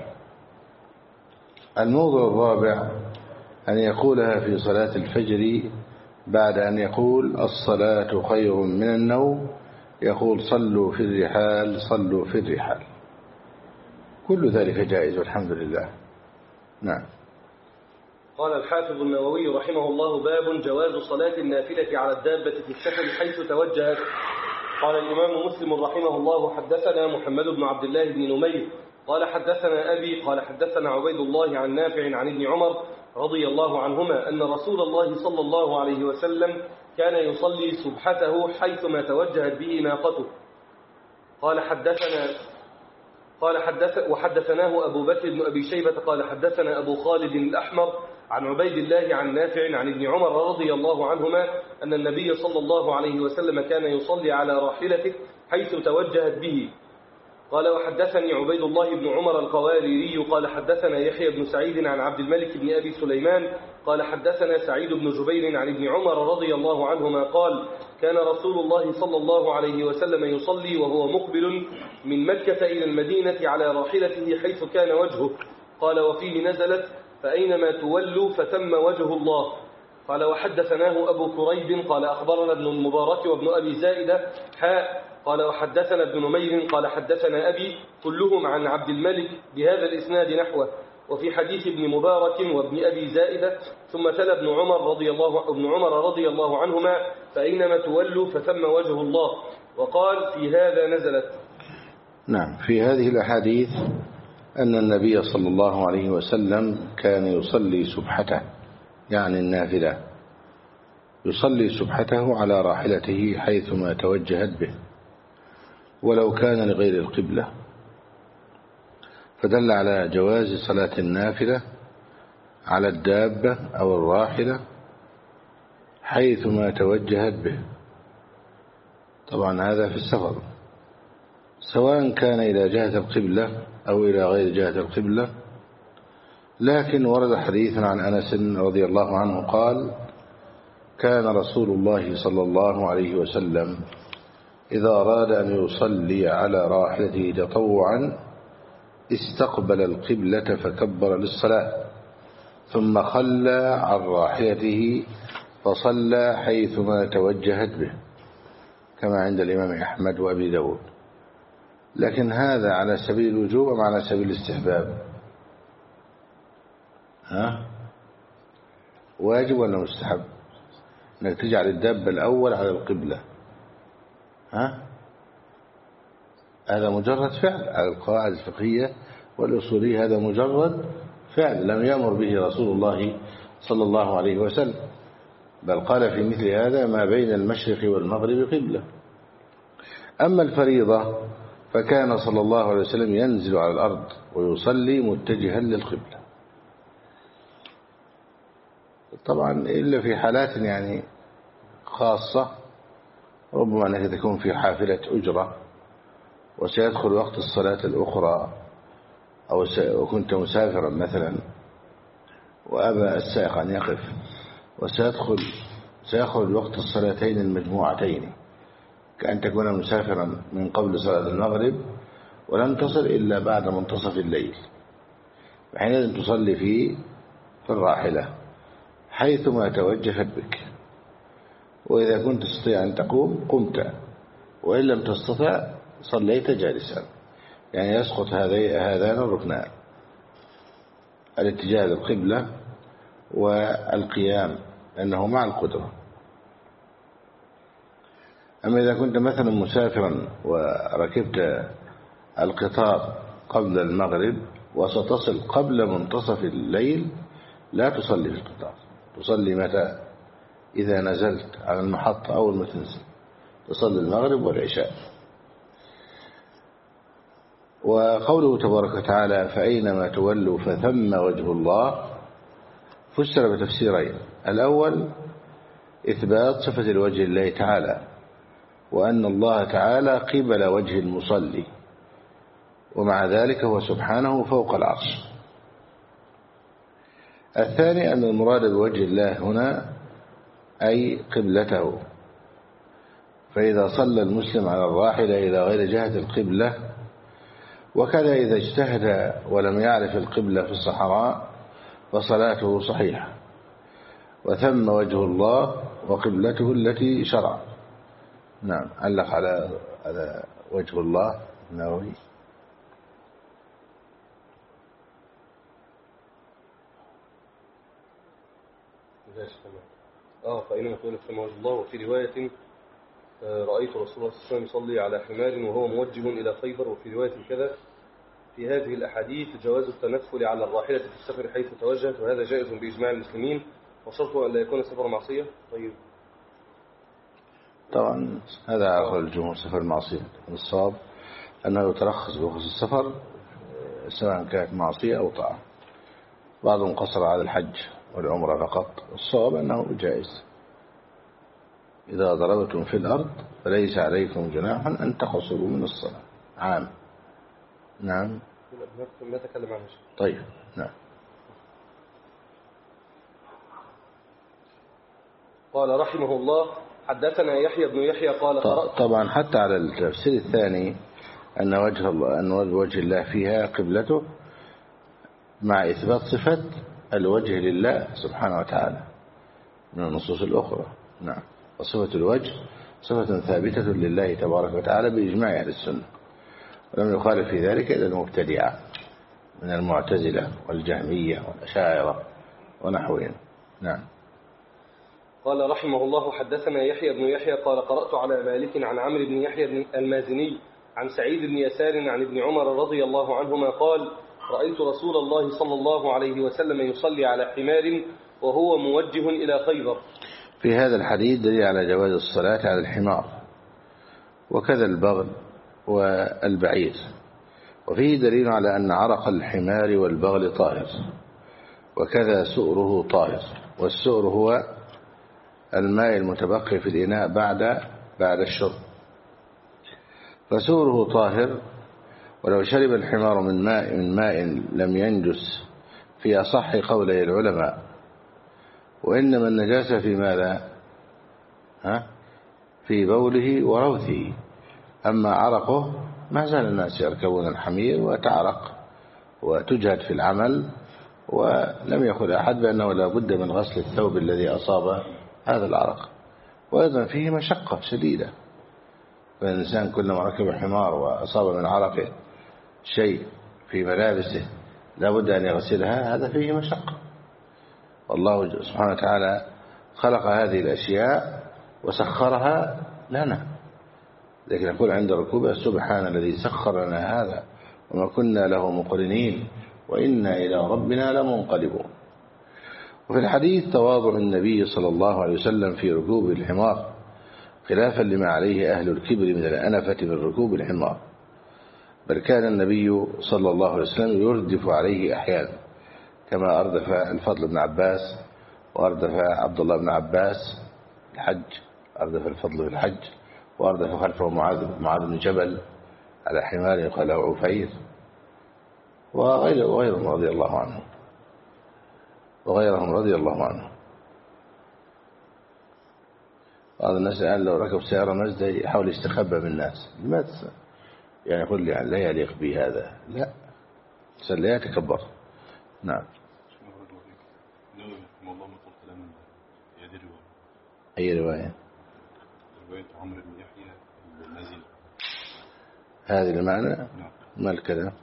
الموضع الرابع أن يقولها في صلاة الفجر بعد أن يقول الصلاة خير من النوم يقول صلوا في الرحال صلوا في الرحال. كل ذلك جائز والحمد لله. نعم. قال الحافظ النووي رحمه الله باب جواز صلاة النافلة على الدابة في السفر حيث توجهت. قال الإمام مسلم رحمه الله حدثنا محمد بن عبد الله بن نمير قال حدثنا أبي قال حدثنا عبيد الله عن نافع عن ابن عمر رضي الله عنهما أن رسول الله صلى الله عليه وسلم كان يصلي سبحته حيثما توجهت به ناقته. قال حدثنا قال حدث وحدثناه أبو بكر بن أبي شيبة قال حدثنا أبو خالد الأحمر عن عبيد الله عن نافع عن ابن عمر رضي الله عنهما أن النبي صلى الله عليه وسلم كان يصلي على راحلته حيث توجهت به. قال وحدثني عبيد الله بن عمر القواريري قال حدثنا يحيى بن سعيد عن عبد الملك بن أبي سليمان قال حدثنا سعيد بن جبير عن ابن عمر رضي الله عنهما قال كان رسول الله صلى الله عليه وسلم يصلي وهو مقبل من مكة إلى المدينة على راحلته حيث كان وجهه. قال وفيه نزلت فأينما تولوا فتم وجه الله. قال وحدثناه أبو كريب قال أخبرنا ابن المبارك وابن أبي زائدة حاء قال وحدثنا ابن نمير قال حدثنا أبي كلهم عن عبد الملك بهذا الإسناد نحوه. وفي حديث ابن مبارك وابن أبي زائدة ثم تلا ابن عمر رضي الله ابن عمر رضي الله عنهما فأينما تولوا فثم وجه الله، وقال في هذا نزلت. نعم. في هذه الأحاديث أن النبي صلى الله عليه وسلم كان يصلي سبحته، يعني النافلة، يصلي سبحته على راحلته حيثما توجهت به ولو كان لغير القبلة، فدل على جواز صلاة النافلة على الدابة أو الراحلة حيثما توجهت به. طبعا هذا في السفر، سواء كان إلى جهة القبلة أو إلى غير جهة القبلة. لكن ورد حديث عن أنس رضي الله عنه قال كان رسول الله صلى الله عليه وسلم إذا أراد أن يصلي على راحلته تطوعا استقبل القبلة فكبر للصلاة ثم خلى عن راحلته فصلى حيثما توجهت به، كما عند الإمام أحمد وأبي داود. لكن هذا على سبيل الوجوب أم على سبيل الاستحباب؟ ها؟ واجب ولا مستحب انك تجعل الدابة الأول على القبلة؟ ها؟ هذا مجرد فعل على القواعد الفقهية والأصولية، هذا مجرد فعل لم يأمر به رسول الله صلى الله عليه وسلم، بل قال في مثل هذا ما بين المشرق والمغرب قبلة. أما الفريضة فكان صلى الله عليه وسلم ينزل على الأرض ويصلي متجها للقبلة، طبعا إلا في حالات يعني خاصة، ربما أنك تكون في حافلة أجرة وسيدخل وقت الصلاة الأخرى، أو كنت مسافرا مثلا وأبى السائق أن يقف وسيدخل سيخرج وقت الصلاتين المجموعتين، كأن تكون مسافرا من قبل صلاة المغرب ولم تصل إلا بعد منتصف الليل، وحينئذ تصلي في في الراحلة حيثما توجهت بك، وإذا كنت تستطيع أن تقوم قمت، وإن لم تستطع صليت جالسا، يعني يسقط هذان الركنان، الاتجاه للقبلة والقيام، لأنه مع القدرة. أما إذا كنت مثلا مسافرا وركبت القطار قبل المغرب وستصل قبل منتصف الليل لا تصلي في القطار، تصلي متى؟ إذا نزلت على المحطة أول ما تنزل تصلي المغرب والعشاء. وقوله تبارك وتعالى فأينما تولوا فثم وجه الله فسر بتفسيرين: الأول إثبات صفة الوجه لله تعالى، وأن الله تعالى قبل وجه المصلي، ومع ذلك هو سبحانه فوق العرش. الثاني أن المراد بوجه الله هنا أي قبلته، فإذا صلى المسلم على الراحلة إلى غير جهة القبلة، وكذا إذا اجتهد ولم يعرف القبلة في الصحراء فصلاته صحيحة، وثم وجه الله وقبلته التي شرع. نعم. علق على على وجه الله النووي. اه فإنما تولى ثم وجه الله. وفي رواية رأيت رسول الله صلى الله عليه وسلم يصلي على حمار وهو موجه إلى خيبر. وفي رواية كذا. في هذه الأحاديث جواز التنفل على الراحلة في السفر حيث توجهت، وهذا جائز بإجماع المسلمين، وشرطه أن لا يكون سفر معصية. طيب طبعا هذا على الجمهور سفر معصية، الصواب أنه يترخص برخص السفر سواء كانت معصية أو طاعة. بعضهم قصر على الحج والعمرة فقط، الصواب أنه جائز. إذا ضربتم في الأرض فليس عليكم جناح أن تقصروا من الصلاة. عام. نعم. ما تكلم عنه. طيب. نعم. قال رحمه الله حدثنا يحيى بن يحيى قال قرأت. طبعا حتى على التفسير الثاني أن وجه الله أن وجه الله فيها قبلته، مع إثبات صفة الوجه لله سبحانه وتعالى، من النصوص الأخرى. نعم. وصفة الوجه صفة ثابتة لله تبارك وتعالى بإجماع أهل السنة، ولم يخالف في ذلك إلا المبتدعة من المعتزلة والجهمية والأشاعرة ونحوهم. نعم. قال رحمه الله: حدثنا يحيى بن يحيى قال قرأت على مالك عن عمرو بن يحيى المازني عن سعيد بن يسار عن ابن عمر رضي الله عنهما قال: رأيت رسول الله صلى الله عليه وسلم يصلي على حمار وهو موجه إلى خيبر. في هذا الحديث دليل على جواز الصلاة على الحمار، وكذا البغل والبعير، وفيه دليل على أن عرق الحمار والبغل طاهر، وكذا سؤره طاهر. والسؤر هو الماء المتبقي في الإناء بعد بعد الشرب، فسؤره طاهر. ولو شرب الحمار من ماء من ماء لم ينجس في أصح قولي العلماء، وإنما النجاسة في ماذا؟ ها؟ في بوله وروثه. أما عرقه ما زال الناس يركبون الحمير وتعرق وتجهد في العمل، ولم يقل أحد بأنه لا بد من غسل الثوب الذي أصاب هذا العرق. وأيضا فيه مشقة شديدة، فالإنسان كلما ركب حمار وأصاب من عرقه شيء في ملابسه لا بد أن يغسلها، هذا فيه مشقة. والله سبحانه وتعالى خلق هذه الأشياء وسخرها لنا، لكن نقول عند ركوبها: سبحان الذي سخر لنا هذا وما كنا له مقرنين وإنا إلى ربنا لمنقلبون. وفي الحديث تواضع النبي صلى الله عليه وسلم في ركوب الحمار، خلافا لما عليه أهل الكبر من الأنفة من ركوب الحمار، بل كان النبي صلى الله عليه وسلم يردف عليه أحيانا، كما أردف الفضل بن عباس وأردف عبد الله بن عباس الحج، أردف الفضل في الحج، وأردف خلفه معاذ معاذ بن جبل على حمار يقال له عفير، وغيرهم رضي الله عنه وغيرهم رضي الله عنه. بعض الناس الآن لو ركب سيارة مازدا يحاول يستخبى من الناس، لماذا؟ يعني يقول لي لا يليق بي هذا، لا لا يتكبر. نعم. أي رواية؟ رواية عمرو بن يحيى المازني. هذه المعنى؟ نعم. ما الكلام؟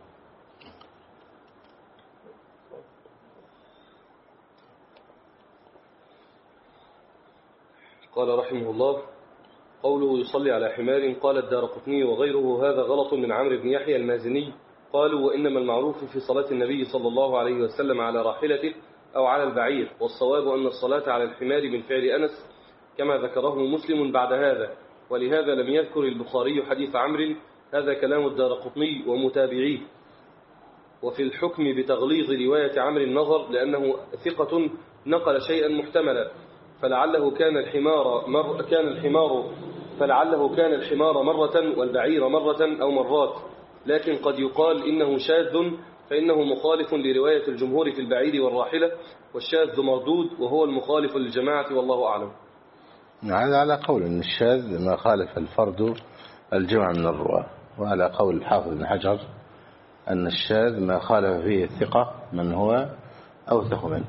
قال رحمه الله: قوله يصلي على حمار. قال الدارقطني وغيره: هذا غلط من عمرو بن يحيى المازني. قالوا: وإنما المعروف في صلاة النبي صلى الله عليه وسلم على راحلته أو على البعير، والصواب أن الصلاة على الحمار من فعل أنس كما ذكره مسلم بعد هذا، ولهذا لم يذكر البخاري حديث عمرو. هذا كلام الدارقطني ومتابعيه. وفي الحكم بتغليظ رواية عمرو النظر، لأنه ثقة نقل شيئا محتملا، فلعله كان الحمار مر كان الحمار فلعله كان الحمار مرة والبعير مرة أو مرات، لكن قد يقال إنه شاذ، فإنه مخالف لرواية الجمهور في البعير والراحلة، والشاذ مردود وهو المخالف للجماعة، والله أعلم. هذا على قول أن الشاذ ما خالف الفرد الجمع من الرواة، وعلى قول الحافظ بن حجر أن الشاذ ما خالف فيه الثقة من هو أوثق منه.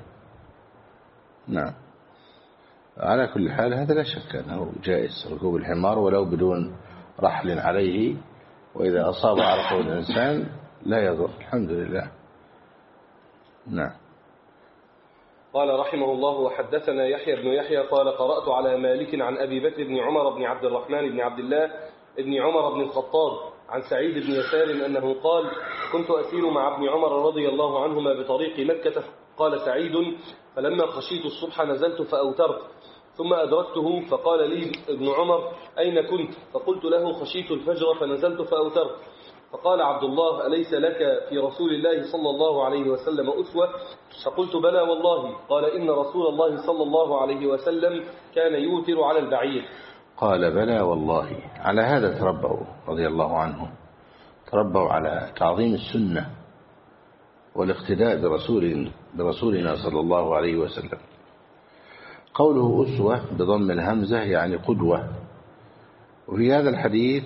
نعم. على كل حال هذا لا شك أنه جائز ركوب الحمار ولو بدون رحل عليه، وإذا أصاب عرقه الإنسان لا يضر، الحمد لله. نعم. قال رحمه الله: وحدثنا يحيى بن يحيى قال قرأت على مالك عن أبي بكر بن عمر بن عبد الرحمن بن عبد الله بن عمر بن الخطاب عن سعيد بن يسار أنه قال: كنت أسير مع ابن عمر رضي الله عنهما بطريق مكة. قال سعيد: فلما خشيت الصبح نزلت فأوترت، ثم أدركته فقال لي ابن عمر: أين كنت؟ فقلت له: خشيت الفجر فنزلت فأوترت. فقال عبد الله: أليس لك في رسول الله صلى الله عليه وسلم أسوة؟ فقلت: بلى والله. قال: إن رسول الله صلى الله عليه وسلم كان يوتر على البعير. قال: بلى والله. على هذا تربوا رضي الله عنهم، تربوا على تعظيم السنة والاقتداء برسول برسولنا صلى الله عليه وسلم. قوله أسوة بضم الهمزة يعني قدوة. وفي هذا الحديث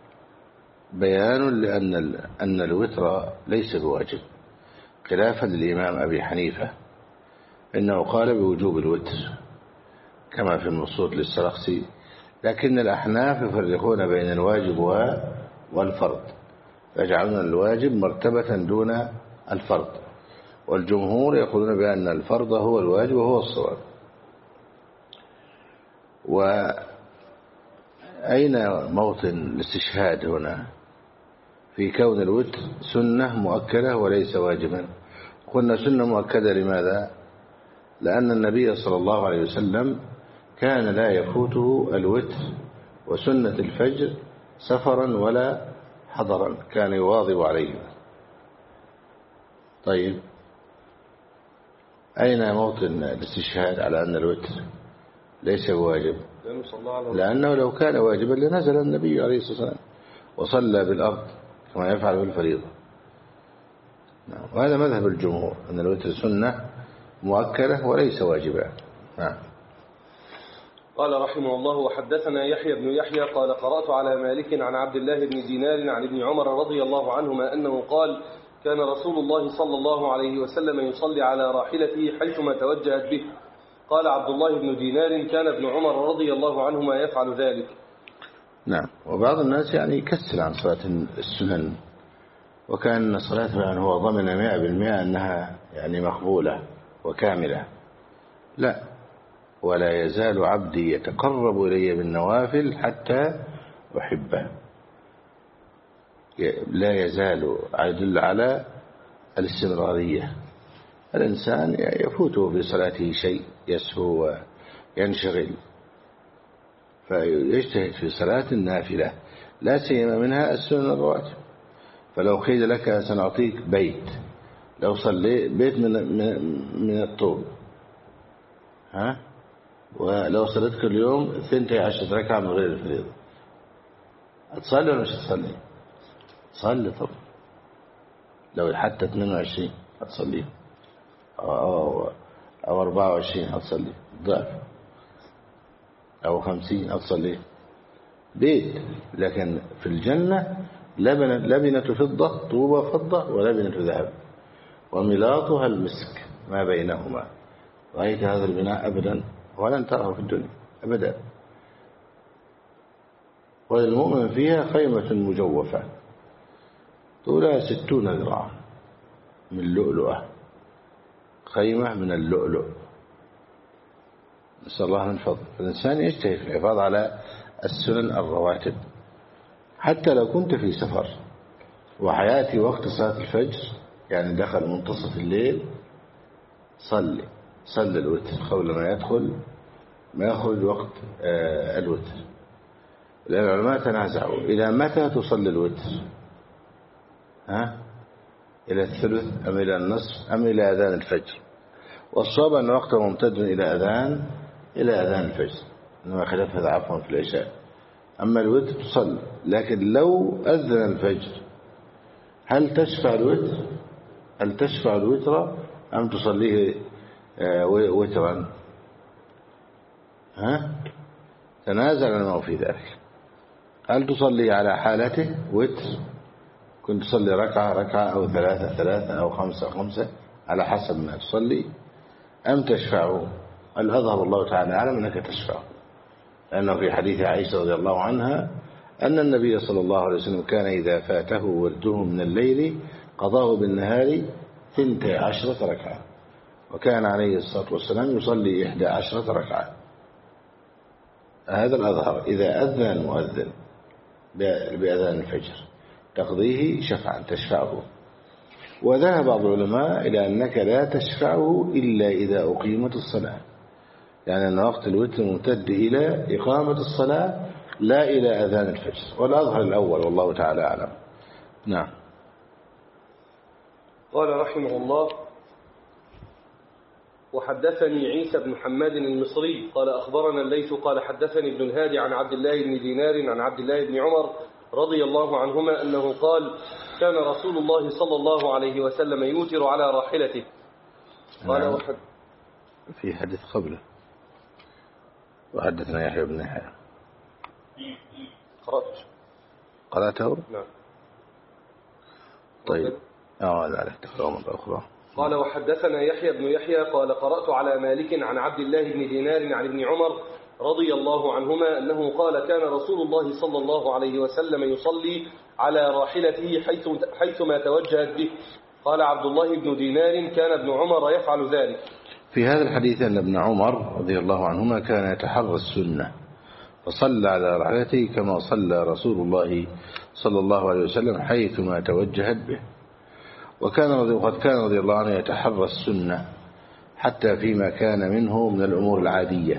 بيان لأن أن الوتر ليس بواجب، خلافا للإمام أبي حنيفة، إنه قال بوجوب الوتر، كما في المبسوط للسرخسي، لكن الأحناف يفرقون بين الواجب والفرض، يجعلون الواجب مرتبة دون الفرض، والجمهور يقولون بأن الفرض هو الواجب وهو الصواب. وأين موطن الاستشهاد هنا في كون الوتر سنة مؤكدة وليس واجبا؟ قلنا سنة مؤكدة لماذا؟ لأن النبي صلى الله عليه وسلم كان لا يفوته الوتر وسنة الفجر سفرا ولا حضرا، كان يواظب عليه. طيب أين موطن الاستشهاد على أن الوتر ليس بواجب؟ لأنه لو كان واجبا لنزل النبي عليه الصلاة والسلام وصلى بالأرض كما يفعل بالفريضة. وهذا مذهب الجمهور أن الوتر سنة مؤكدة وليس واجبا. نعم. قال رحمه الله: وحدثنا يحيى بن يحيى قال قرأت على مالك عن عبد الله بن دينار عن ابن عمر رضي الله عنهما أنه قال: كان رسول الله صلى الله عليه وسلم يصلي على راحلته حيثما توجهت به. قال عبد الله بن دينار: كان ابن عمر رضي الله عنهما يفعل ذلك. نعم. وبعض الناس يعني يكسر عن صلاة السنن، وكان صلاته يعني هو ضمن مئة بالمئة أنها يعني مقبولة وكاملة. لا، ولا يزال عبدي يتقرب إلي بالنوافل حتى أحبه. لا يزال، يدل على الاستمرارية. الإنسان يفوته في صلاته شيء، يسهو وينشغل، فيجتهد في صلاة النافلة، لا سيما منها السنن الرواتب. فلو قيل لك سنعطيك بيت، لو صلي بيت من من الطوب، ها، ولو صليت كل يوم ثنتي عشرة ركعة من غير الفريضة، هتصلي ولا مش هتصلي؟ تصلي طبعا. لو حتى اثنين وعشرين هتصلي، أو, أو, أو أربعة وعشرين هتصلي ضعف، أو خمسين هتصلي بيت. لكن في الجنة لبنة, لبنة فضة، طوبة فضة ولبنة ذهب، وملاطها المسك ما بينهما. رأيت هذا البناء أبدا ولن تراه في الدنيا أبدا. وللمؤمن فيها خيمة مجوفة طولها ستون ذراعا من لؤلؤة، خيمة من اللؤلؤ. نسأل الله من فضل. الإنسان يجتهد في الحفاظ على السنن الرواتب حتى لو كنت في سفر وحياتي وقت صلاة الفجر، يعني دخل منتصف الليل، صلي صلي الوتر قبل ما يدخل ما يخرج وقت آه الوتر. لأن العلماء تنازعوا إلى متى تصلي الوتر، ها، إلى الثلث أم إلى النصف أم إلى أذان الفجر؟ والصواب أن وقته ممتد إلى أذان إلى أذان الفجر، إنما خلاف هذا عفوا في العشاء. أما الوتر تصلي، لكن لو أذن الفجر هل تشفع الوتر هل تشفع الوتر أم تصليه وترا؟ ها، تنازل العلماء في ذلك. هل تصلي على حالته وتر، كنت تصلي ركعة ركعة أو ثلاثة ثلاثة أو خمسة خمسة على حسب ما تصلي، أم تشفعه؟ الأظهر الله تعالى أعلم أنك تشفعه، لأنه في حديث عائشة رضي الله عنها أن النبي صلى الله عليه وسلم كان إذا فاته ورده من الليل قضاه بالنهار ثنتي عشرة ركعة، وكان عليه الصلاة والسلام يصلي إحدى عشرة ركعة. هذا الأظهر. إذا أذن المؤذن بأذان الفجر تقضيه شفعا، تشفعه. وذهب بعض العلماء إلى أنك لا تشفعه إلا إذا أقيمت الصلاة، يعني أن وقت الوتر ممتد إلى إقامة الصلاة لا إلى أذان الفجر، والأظهر الأول والله تعالى أعلم. نعم. قال رحمه الله: وحدثني عيسى بن حماد المصري قال أخبرنا الليث قال حدثني ابن الهادي عن عبد الله بن دينار عن عبد الله بن عمر رضي الله عنهما أنه قال: كان رسول الله صلى الله عليه وسلم يوتر على راحلته. قال نعم. وحد في حديث قبله وحدثنا يحيى بن يحيى. قرأت قرأته؟ نعم. طيب. اه هذا عليه تقرأ مرة أخرى. قال وحدثنا يحيى بن يحيى قال قرأت على مالك عن عبد الله بن دينار عن ابن عمر رضي الله عنهما أنه قال كان رسول الله صلى الله عليه وسلم يصلي على راحلته حيث حيثما توجهت به. قال عبد الله بن دينار كان ابن عمر يفعل ذلك. في هذا الحديث أن ابن عمر رضي الله عنهما كان يتحرى السنة فصلى على راحلته كما صلى رسول الله صلى الله عليه وسلم حيثما توجهت به. وكان وقد كان رضي الله عنه يتحرى السنة حتى فيما كان منه من الأمور العادية،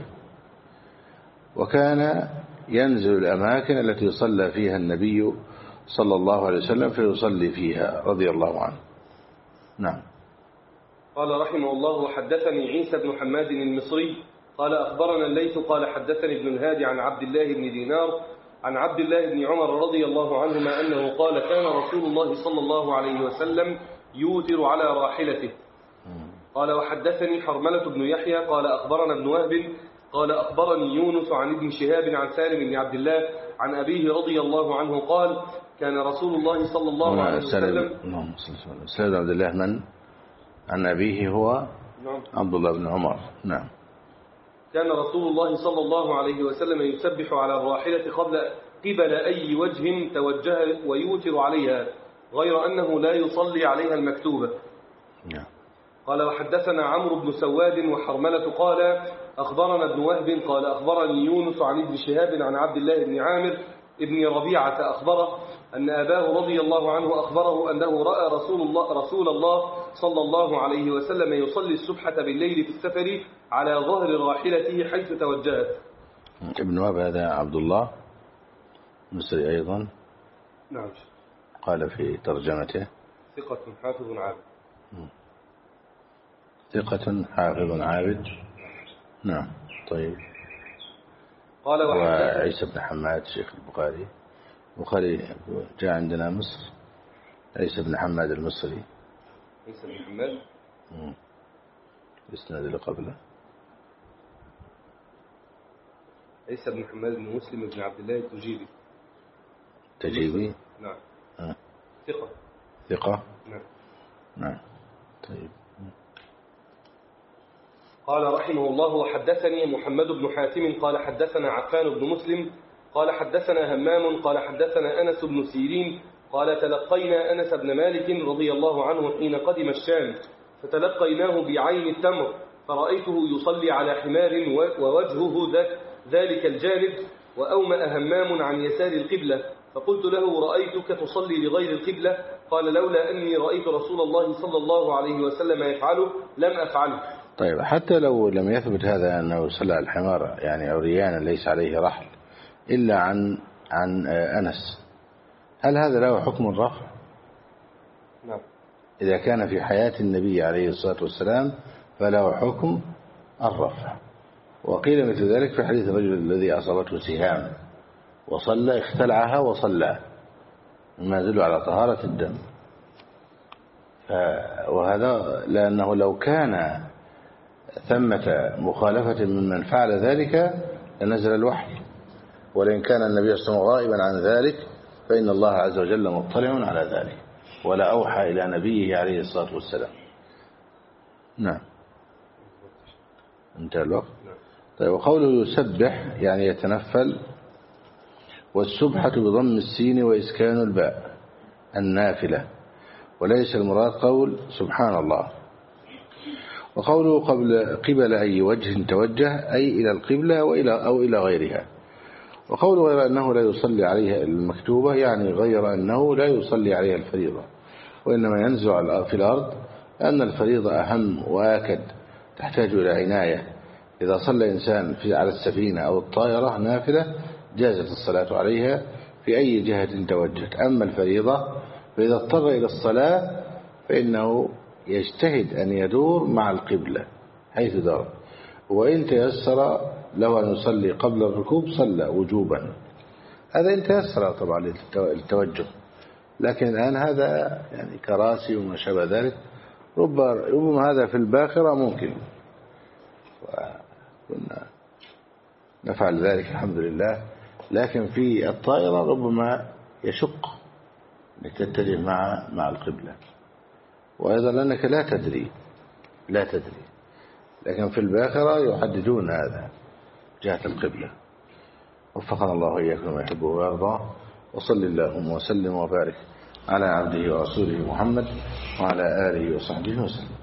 وكان ينزل الأماكن التي صلى فيها النبي صلى الله عليه وسلم فيصلي فيها رضي الله عنه. نعم. قال رحمه الله وحدثني عيسى بن حماد المصري قال أخبرنا الليث قال حدثني ابن الهادي عن عبد الله بن دينار عن عبد الله بن عمر رضي الله عنهما أنه قال كان رسول الله صلى الله عليه وسلم يوتر على راحلته. قال وحدثني حرملة بن يحيى قال أخبرنا ابن وهب قال أخبرني يونس عن ابن شهاب عن سالم بن عبد الله عن أبيه رضي الله عنه قال كان رسول الله صلى الله عليه وسلم سالم بن عبد الله من عن أبيه هو عبد الله بن عمر. نعم. كان رسول الله صلى الله عليه وسلم يسبح على الراحلة قبل قبل أي وجه توجه ويوتر عليها غير أنه لا يصلي عليها المكتوبة. نعم. قال وحدثنا عمرو بن سواد وحرملة قال أخبرنا ابن وهب قال أخبرني يونس عن ابن شهاب عن عبد الله بن عامر ابن ربيعة أخبره أن أباه رضي الله عنه أخبره أنه رأى رسول الله, رسول الله صلى الله عليه وسلم يصلي السبحة بالليل في السفر على ظهر راحلته حيث توجهت. ابن وهب هذا عبد الله مصري أيضا. نعم. قال في ترجمته ثقة حافظ عابد. ثقة حافظ عابد. نعم. طيب. قال وعيسى بن حماد شيخ البخاري البخاري جاء عندنا مصر عيسى بن حماد المصري. عيسى بن حماد الاسناد اللي قبله عيسى بن حماد بن مسلم بن عبد الله التجيبي. تجيبي. نعم. آه. ثقة. ثقة. نعم. نعم. طيب. قال رحمه الله وحدثني محمد بن حاتم قال حدثنا عفان بن مسلم قال حدثنا همام قال حدثنا أنس بن سيرين قال تلقينا أنس بن مالك رضي الله عنه حين قدم الشام فتلقيناه بعين التمر فرأيته يصلي على حمار ووجهه ذلك الجانب وأومأ همام عن يسار القبلة فقلت له رأيتك تصلي لغير القبلة قال لولا أني رأيت رسول الله صلى الله عليه وسلم يفعله لم أفعله. طيب حتى لو لم يثبت هذا أنه صلى على الحمار يعني عريانا ليس عليه رحل إلا عن عن أنس هل هذا له حكم الرفع؟ نعم. إذا كان في حياة النبي عليه الصلاة والسلام فله حكم الرفع. وقيل مثل ذلك في حديث الرجل الذي أصابته سهام وصلى اختلعها وصلى مما يدل على طهارة الدم. وهذا لأنه لو كان ثمة مخالفة ممن فعل ذلك لنزل الوحي ولئن كان النبي صلى الله عليه وسلم غائبا عن ذلك فإن الله عز وجل مطلع على ذلك ولا أوحى إلى نبيه عليه الصلاة والسلام. نعم. انتهى الوقت. طيب وقوله يسبح يعني يتنفل والسبحة بضم السين وإسكان الباء النافلة وليس المراد قول سبحان الله. وقوله قبل قبل أي وجه توجه أي إلى القبلة وإلى أو إلى غيرها. وقوله غير أنه لا يصلي عليها المكتوبة يعني غير أنه لا يصلي عليها الفريضة وإنما ينزل في الأرض لأن الفريضة أهم وآكد تحتاج إلى عناية. إذا صلى إنسان في على السفينة أو الطائرة نافلة جازت الصلاة عليها في أي جهة توجهت. أما الفريضة فإذا اضطر إلى الصلاة فإنه يجتهد أن يدور مع القبلة حيث دار وإن تيسر له أن يصلي قبل الركوب صلى وجوبا. هذا إن تيسر طبعا للتوجه. لكن الآن هذا يعني كراسي وما شابه ذلك ربما هذا في الباخرة ممكن وكنا نفعل ذلك الحمد لله. لكن في الطائرة ربما يشق لتتجه مع مع القبلة. وأيضا لأنك لا تدري لا تدري لكن في الباخرة يحددون هذا جهة القبلة. وفقنا الله وإياكم ما يحبه ويرضى. وصل اللهم وسلم وبارك على عبده ورسوله محمد وعلى آله وصحبه وسلم.